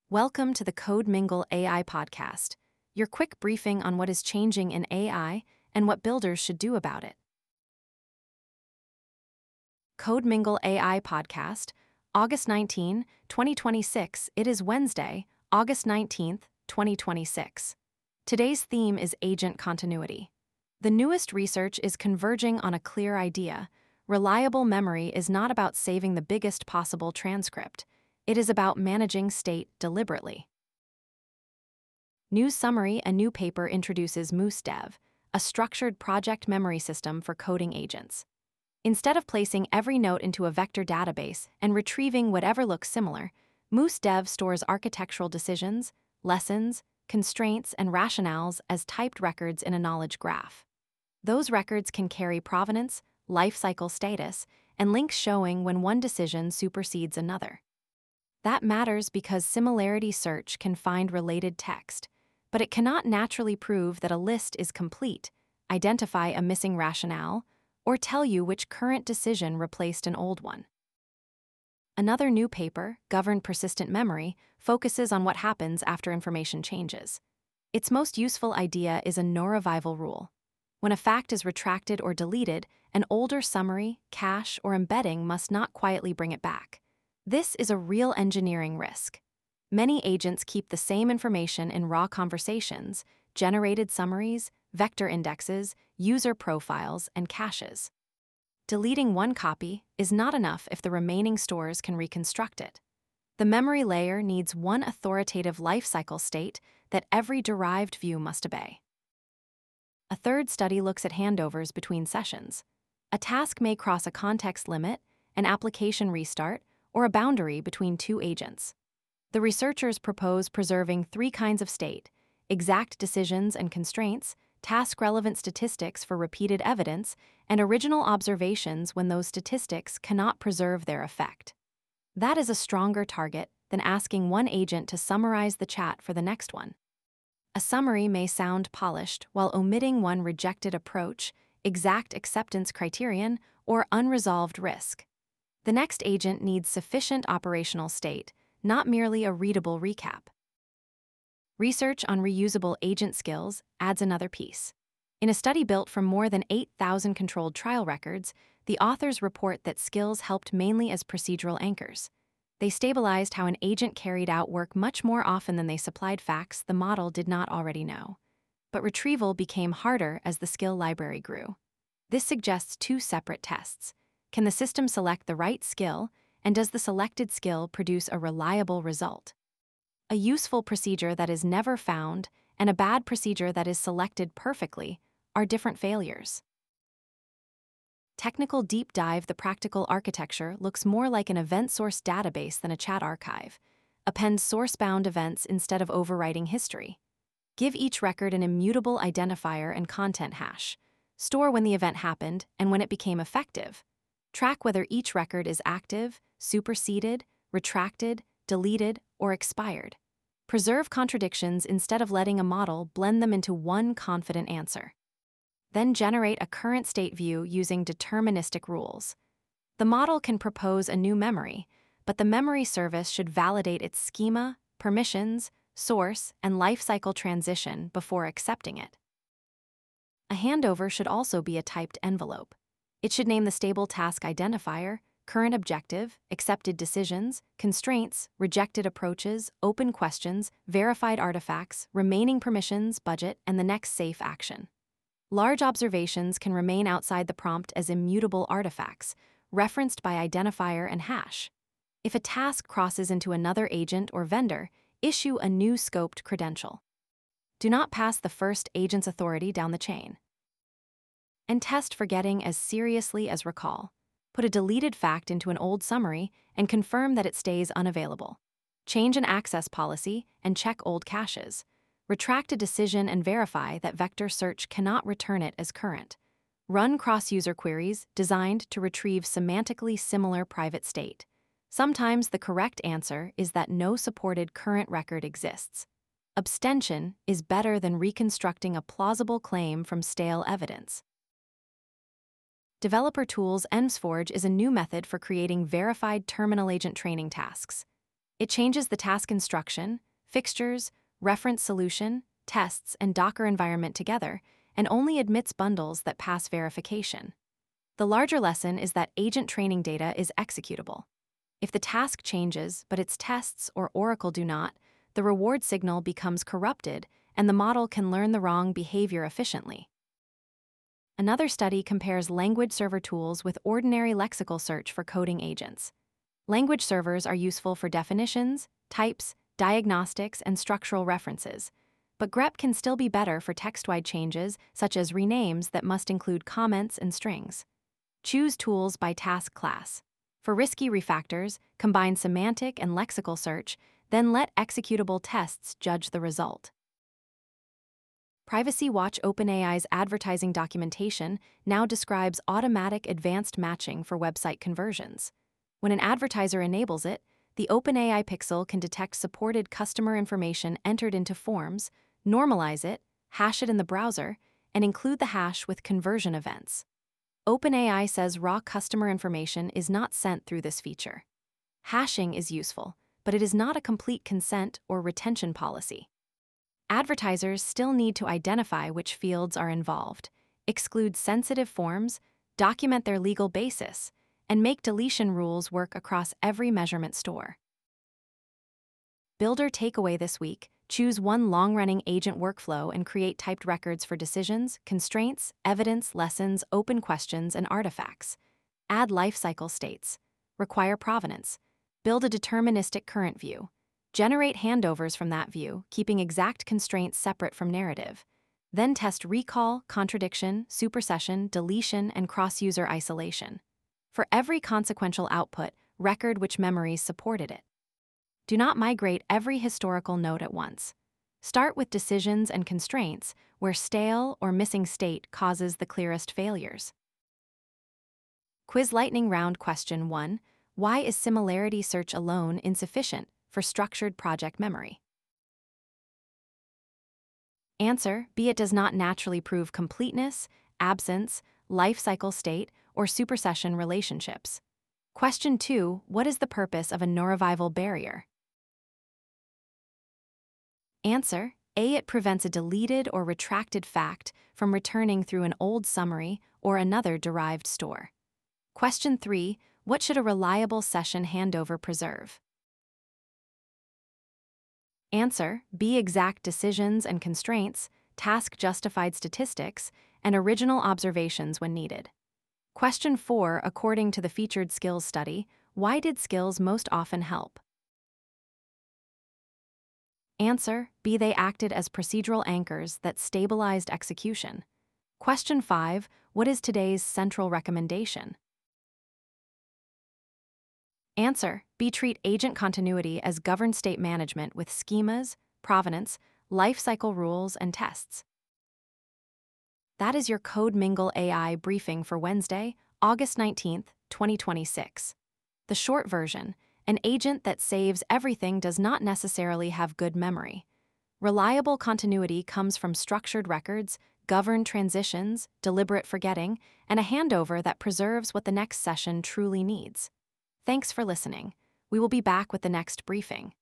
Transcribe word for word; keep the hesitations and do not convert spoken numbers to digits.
Welcome to the CodeMingle A I podcast, your quick briefing on what is changing in A I and what builders should do about it. CodeMingle A I podcast, August nineteenth, twenty twenty-six. It is Wednesday, August nineteenth, twenty twenty-six. Today's theme is agent continuity. The newest research is converging on a clear idea. Reliable memory is not about saving the biggest possible transcript. It is about managing state deliberately. News summary: a new paper introduces MooseDev, a structured project memory system for coding agents. Instead of placing every note into a vector database and retrieving whatever looks similar, MooseDev stores architectural decisions, lessons, constraints, and rationales as typed records in a knowledge graph. Those records can carry provenance, lifecycle status, and links showing when one decision supersedes another. That matters because similarity search can find related text, but it cannot naturally prove that a list is complete, identify a missing rationale, or tell you which current decision replaced an old one. Another new paper, Governed Persistent Memory, focuses on what happens after information changes. Its most useful idea is a no-revival rule. When a fact is retracted or deleted, an older summary, cache, or embedding must not quietly bring it back. This is a real engineering risk. Many agents keep the same information in raw conversations, generated summaries, vector indexes, user profiles, and caches. Deleting one copy is not enough if the remaining stores can reconstruct it. The memory layer needs one authoritative lifecycle state that every derived view must obey. A third study looks at handovers between sessions. A task may cross a context limit, an application restart, or a boundary between two agents. The researchers propose preserving three kinds of state: exact decisions and constraints, task-relevant statistics for repeated evidence, and original observations when those statistics cannot preserve their effect. That is a stronger target than asking one agent to summarize the chat for the next one. A summary may sound polished while omitting one rejected approach, exact acceptance criterion, or unresolved risk. The next agent needs sufficient operational state, not merely a readable recap. Research on reusable agent skills adds another piece. In a study built from more than eight thousand controlled trial records, the authors report that skills helped mainly as procedural anchors. They stabilized how an agent carried out work much more often than they supplied facts the model did not already know. But retrieval became harder as the skill library grew. This suggests two separate tests. Can the system select the right skill, and does the selected skill produce a reliable result? A useful procedure that is never found and a bad procedure that is selected perfectly are different failures. Technical deep dive: the practical architecture looks more like an event source database than a chat archive. Append source-bound events instead of overwriting history. Give each record an immutable identifier and content hash. Store when the event happened and when it became effective. Track whether each record is active, superseded, retracted, deleted, or expired. Preserve contradictions instead of letting a model blend them into one confident answer. Then generate a current state view using deterministic rules. The model can propose a new memory, but the memory service should validate its schema, permissions, source, and lifecycle transition before accepting it. A handover should also be a typed envelope. It should name the stable task identifier, current objective, accepted decisions, constraints, rejected approaches, open questions, verified artifacts, remaining permissions, budget, and the next safe action. Large observations can remain outside the prompt as immutable artifacts, referenced by identifier and hash. If a task crosses into another agent or vendor, issue a new scoped credential. Do not pass the first agent's authority down the chain. And test forgetting as seriously as recall. Put a deleted fact into an old summary and confirm that it stays unavailable. Change an access policy and check old caches. Retract a decision and verify that vector search cannot return it as current. Run cross-user queries designed to retrieve semantically similar private state. Sometimes the correct answer is that no supported current record exists. Abstention is better than reconstructing a plausible claim from stale evidence. Developer Tools EmsForge is a new method for creating verified terminal agent training tasks. It changes the task instruction, fixtures, reference solution, tests, and Docker environment together, and only admits bundles that pass verification. The larger lesson is that agent training data is executable. If the task changes, but its tests or Oracle do not, the reward signal becomes corrupted, and the model can learn the wrong behavior efficiently. Another study compares language server tools with ordinary lexical search for coding agents. Language servers are useful for definitions, types, diagnostics, and structural references, but grep can still be better for text-wide changes, such as renames that must include comments and strings. Choose tools by task class. For risky refactors, combine semantic and lexical search, then let executable tests judge the result. Privacy Watch OpenAI's advertising documentation now describes automatic advanced matching for website conversions. When an advertiser enables it, the OpenAI Pixel can detect supported customer information entered into forms, normalize it, hash it in the browser, and include the hash with conversion events. OpenAI says raw customer information is not sent through this feature. Hashing is useful, but it is not a complete consent or retention policy. Advertisers still need to identify which fields are involved, exclude sensitive forms, document their legal basis, and make deletion rules work across every measurement store. Builder takeaway this week: choose one long-running agent workflow and create typed records for decisions, constraints, evidence, lessons, open questions, and artifacts. Add lifecycle states. Require provenance. Build a deterministic current view. Generate handovers from that view, keeping exact constraints separate from narrative. Then test recall, contradiction, supersession, deletion, and cross-user isolation. For every consequential output, record which memories supported it. Do not migrate every historical node at once. Start with decisions and constraints where stale or missing state causes the clearest failures. Quiz Lightning Round Question one. Why is similarity search alone insufficient for structured project memory? Answer: B. It does not naturally prove completeness, absence, life cycle state, or supersession relationships. Question two. What is the purpose of a no-revival barrier? Answer: A. It prevents a deleted or retracted fact from returning through an old summary or another derived store. Question three. What should a reliable session handover preserve? Answer: B. Exact decisions and constraints, task-justified statistics, and original observations when needed. Question four. According to the featured skills study, why did skills most often help? Answer: B. They acted as procedural anchors that stabilized execution. Question five. What is today's central recommendation? Answer: B. Treat agent continuity as governed state management with schemas, provenance, lifecycle rules, and tests. That is your CodeMingle A I briefing for Wednesday, August nineteenth, twenty twenty-six. The short version: an agent that saves everything does not necessarily have good memory. Reliable continuity comes from structured records, governed transitions, deliberate forgetting, and a handover that preserves what the next session truly needs. Thanks for listening. We will be back with the next briefing.